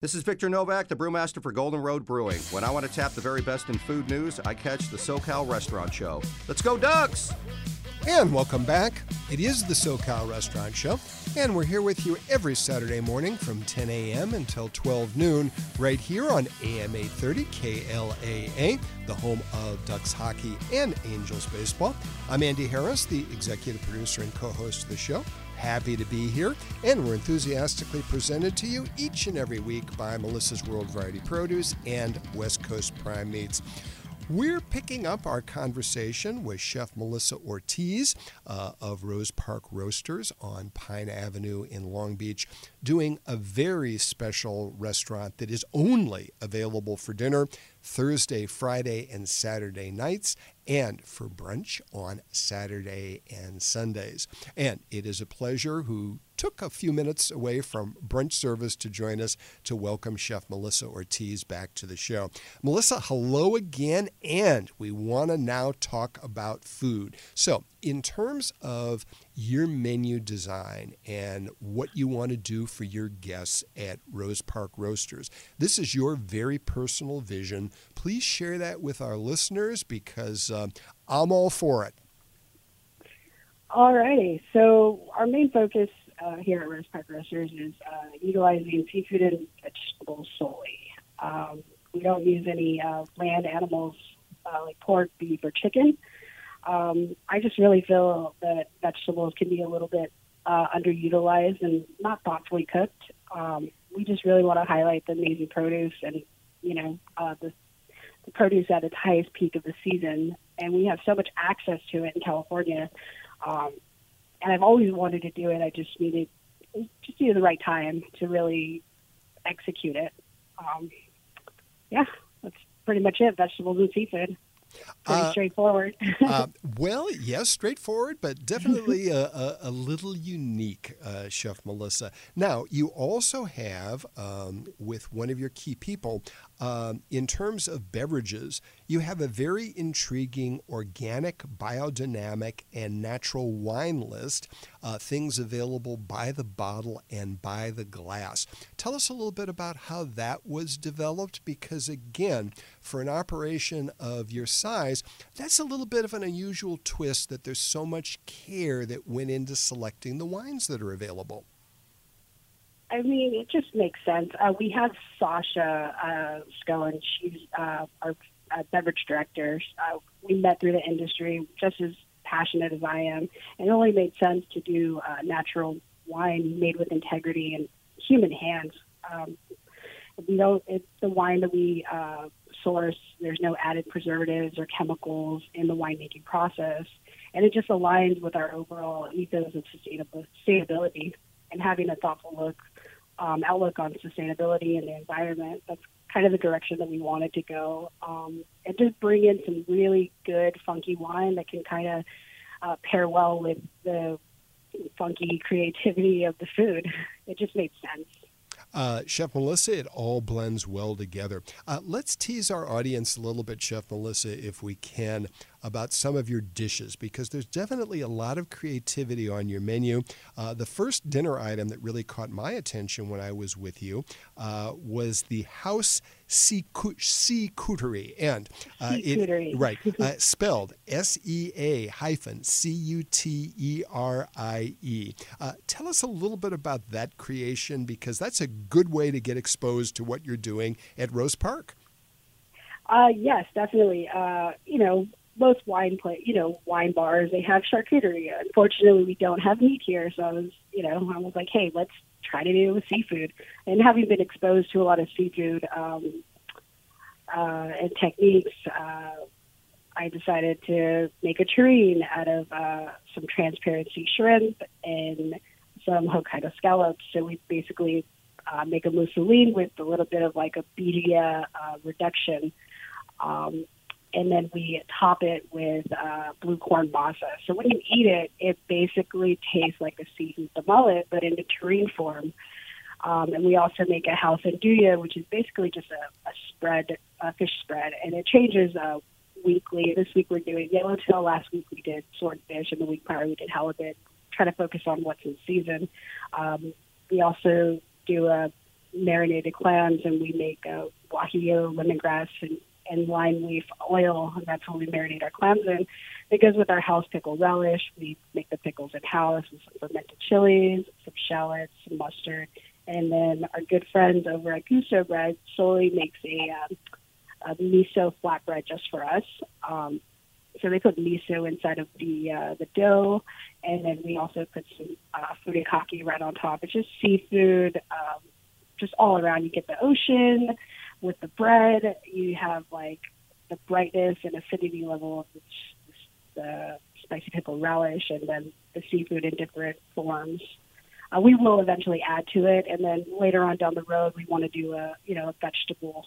This is Victor Novak, the brewmaster for Golden Road Brewing. When I want to tap the very best in food news, I catch the SoCal Restaurant Show. Let's go, Ducks! And welcome back. It is the SoCal Restaurant Show, and we're here with you every Saturday morning from 10 a.m. until 12 noon, right here on AM 830 KLAA, the home of Ducks hockey and Angels baseball. I'm Andy Harris, the executive producer and co-host of the show. Happy to be here, and we're enthusiastically presented to you each and every week by Melissa's World Variety Produce and West Coast Prime Meats. We're picking up our conversation with Chef Melissa Ortiz of Rose Park Roasters on Pine Avenue in Long Beach, doing a very special restaurant that is only available for dinner Thursday, Friday, and Saturday nights, and for brunch on Saturday and Sundays. And it is a pleasure who took a few minutes away from brunch service to join us to welcome Chef Melissa Ortiz back to the show. Melissa, hello again, and we want to now talk about food. So in terms of your menu design and what you want to do for your guests at Rose Park Roasters, this is your very personal vision. Please share that with our listeners because I'm all for it. All righty. So our main focus here at Rose Park Roasters is utilizing seafood and vegetables solely. We don't use any land animals like pork, beef, or chicken. I just really feel that vegetables can be a little bit underutilized and not thoughtfully cooked. We just really want to highlight the amazing produce and, the produce at its highest peak of the season. And we have so much access to it in California. And I've always wanted to do it. I just needed the right time to really execute it. That's pretty much it. Vegetables and seafood. Pretty straightforward. Well, yes, straightforward, but definitely a little unique, Chef Melissa. Now, you also have, with one of your key people, in terms of beverages, you have a very intriguing organic, biodynamic, and natural wine list, things available by the bottle and by the glass. Tell us a little bit about how that was developed, because again, for an operation of your size, that's a little bit of an unusual twist that there's so much care that went into selecting the wines that are available. I mean, it just makes sense. We have Sasha Scohen. She's our beverage director. We met through the industry, just as passionate as I am. And it only made sense to do natural wine made with integrity and human hands. It's the wine that we source. There's no added preservatives or chemicals in the winemaking process. And it just aligns with our overall ethos of sustainability and having a thoughtful outlook on sustainability and the environment. That's kind of the direction that we wanted to go. And just bring in some really good, funky wine that can kind of pair well with the funky creativity of the food. It just made sense. Chef Melissa, it all blends well together. Let's tease our audience a little bit, Chef Melissa, if we can, about some of your dishes, because there's definitely a lot of creativity on your menu. The first dinner item that really caught my attention when I was with you was the House Seacouterie, and spelled SEA-CUTERIE. Tell us a little bit about that creation, because that's a good way to get exposed to what you're doing at Rose Park. Yes, definitely. Most wine bars, they have charcuterie. Unfortunately, we don't have meat here, so I was like, hey, let's try to do it with seafood. And having been exposed to a lot of seafood and techniques, I decided to make a terrine out of some transparent sea shrimp and some Hokkaido scallops. So we basically make a mousseline with a little bit of like a birria reduction. And then we top it with blue corn masa. So when you eat it, it basically tastes like a seafood tamale, but in a terrine form. And we also make a house andouille, which is basically just a fish spread. And it changes weekly. This week we're doing yellowtail. Last week we did swordfish, and the week prior we did halibut. Try to focus on what's in season. We also do a marinated clams, and we make guajillo, lemongrass, and lime leaf oil, and that's what we marinate our clams in. It goes with our house pickle relish. We make the pickles in-house with some fermented chilies, some shallots, some mustard. And then our good friends over at Gusto Bread solely makes a miso flatbread just for us. So they put miso inside of the dough, and then we also put some furikake right on top. It's just seafood, just all around. You get the ocean with the bread. You have like the brightness and acidity level of the spicy pickle relish, and then the seafood in different forms. We will eventually add to it, and then later on down the road, we want to do a vegetable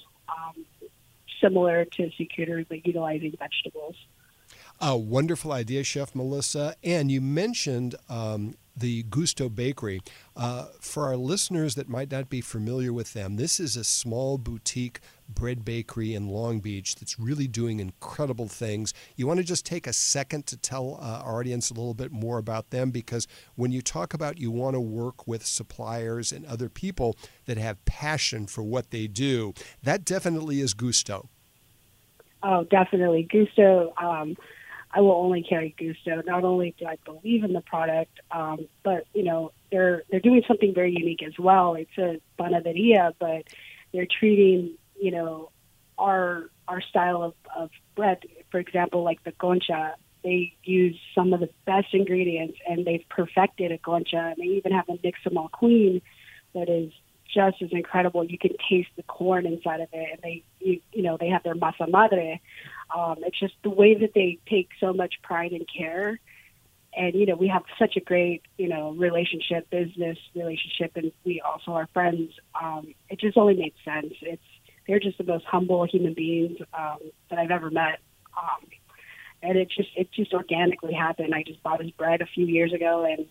similar to charcuterie, but utilizing vegetables. A wonderful idea, Chef Melissa. And you mentioned the Gusto Bakery. For our listeners that might not be familiar with them, this is a small boutique bread bakery in Long Beach that's really doing incredible things. You want to just take a second to tell our audience a little bit more about them, because when you talk about you want to work with suppliers and other people that have passion for what they do, that definitely is Gusto. Oh, definitely. Gusto, I will only carry Gusto. Not only do I believe in the product, but, they're doing something very unique as well. It's a panaderia, but they're treating, our style of bread. For example, like the concha, they use some of the best ingredients, and they've perfected a concha. And they even have a nixtamal queen that is just as incredible. You can taste the corn inside of it, and they have their masa madre. It's just the way that they take so much pride and care. And, we have such a great, business relationship, and we also are friends. It just only made sense. They're just the most humble human beings that I've ever met. And it just organically happened. I just bought his bread a few years ago, and,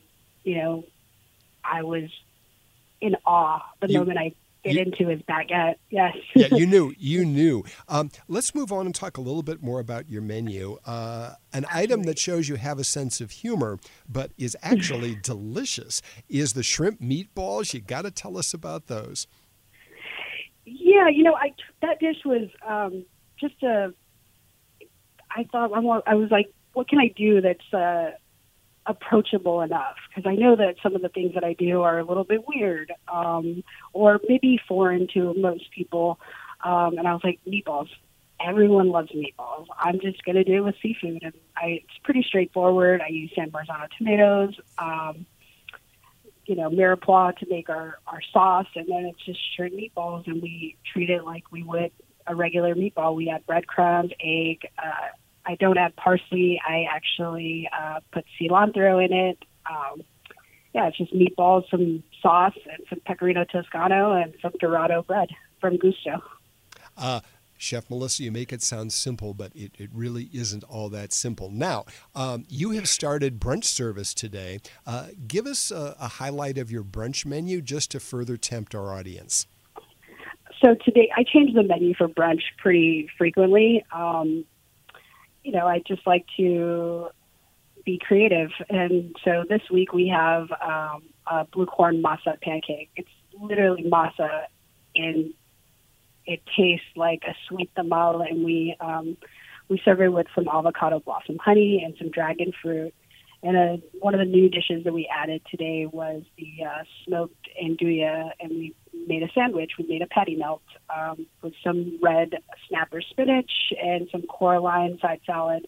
I was in awe the moment I bit into his baguette. Yes. Yeah, you knew. Let's move on and talk a little bit more about your menu. An item that shows you have a sense of humor, but is actually delicious, is the shrimp meatballs. You got to tell us about those. Yeah, that dish was I was like, what can I do that's approachable enough? Because I know that some of the things that I do are a little bit weird, or maybe foreign to most people. And I was like, meatballs. Everyone loves meatballs. I'm just going to do it with seafood. And it's pretty straightforward. I use San Marzano tomatoes, mirepoix to make our sauce, and then it's just shrimp meatballs, and we treat it like we would a regular meatball. We add breadcrumbs, egg. I don't add parsley. I actually put cilantro in it. It's just meatballs, some sauce, and some pecorino toscano, and some dorado bread from Gusto. Chef Melissa, you make it sound simple, but it really isn't all that simple. Now, you have started brunch service today. Give us a highlight of your brunch menu just to further tempt our audience. So today, I change the menu for brunch pretty frequently. I just like to be creative. And so this week we have a blue corn masa pancake. It's literally masa, and it tastes like a sweet tamal, and we serve it with some avocado blossom honey and some dragon fruit. And one of the new dishes that we added today was the smoked andouille, and we made a sandwich. We made a patty melt with some red snapper spinach and some Coraline side salad.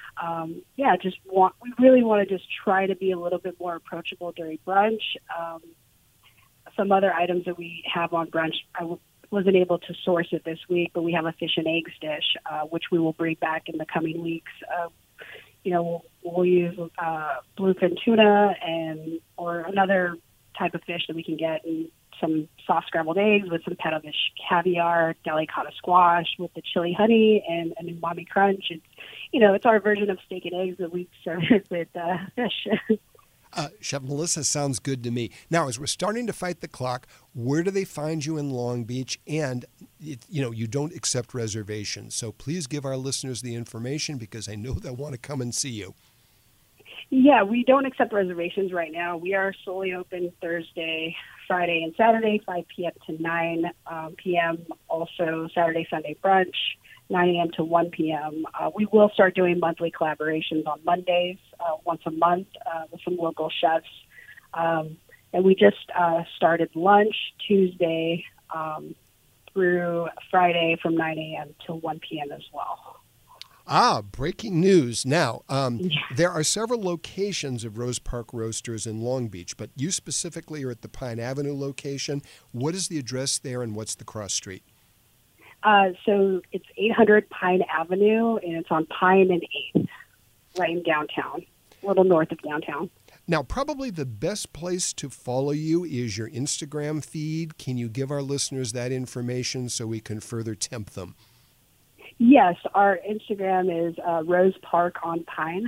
We really want to just try to be a little bit more approachable during brunch. Some other items that we have on brunch, I wasn't able to source it this week, but we have a fish and eggs dish, which we will bring back in the coming weeks. We'll use bluefin tuna or another type of fish that we can get, and some soft scrambled eggs with some petafish caviar, delicata squash with the chili honey and an umami crunch. It's our version of steak and eggs that we serve with fish. Chef Melissa, sounds good to me. Now, as we're starting to fight the clock, where do they find you in Long Beach? And, you don't accept reservations. So please give our listeners the information, because I know they'll want to come and see you. Yeah, we don't accept reservations right now. We are solely open Thursday, Friday and Saturday, 5 p.m. to 9 p.m. Also Saturday, Sunday brunch, 9 a.m. to 1 p.m. We will start doing monthly collaborations on Mondays, once a month, with some local chefs. And we just started lunch Tuesday through Friday from 9 a.m. to 1 p.m. as well. Breaking news. Now, there are several locations of Rose Park Roasters in Long Beach, but you specifically are at the Pine Avenue location. What is the address there and what's the cross street? So it's 800 Pine Avenue, and it's on Pine and 8th, right in downtown, a little north of downtown. Now, probably the best place to follow you is your Instagram feed. Can you give our listeners that information so we can further tempt them? Yes, our Instagram is Rose Park on Pine.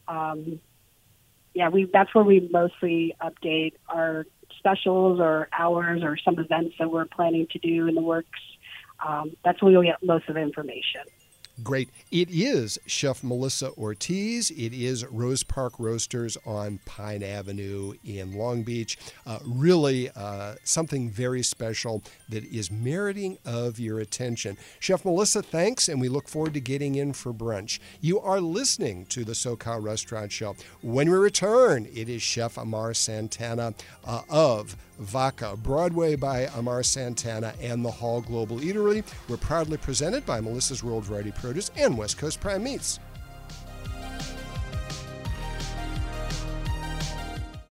That's where we mostly update our specials or hours or some events that we're planning to do in the works. That's where you'll get most of the information. Great. It is Chef Melissa Ortiz. It is Rose Park Roasters on Pine Avenue in Long Beach. Really something very special that is meriting of your attention. Chef Melissa, thanks, and we look forward to getting in for brunch. You are listening to the SoCal Restaurant Show. When we return, it is Chef Amar Santana of Vaca, Broadway by Amar Santana, and the Hall Global Eatery. We're proudly presented by Melissa's World Variety Produce and West Coast Prime Meats.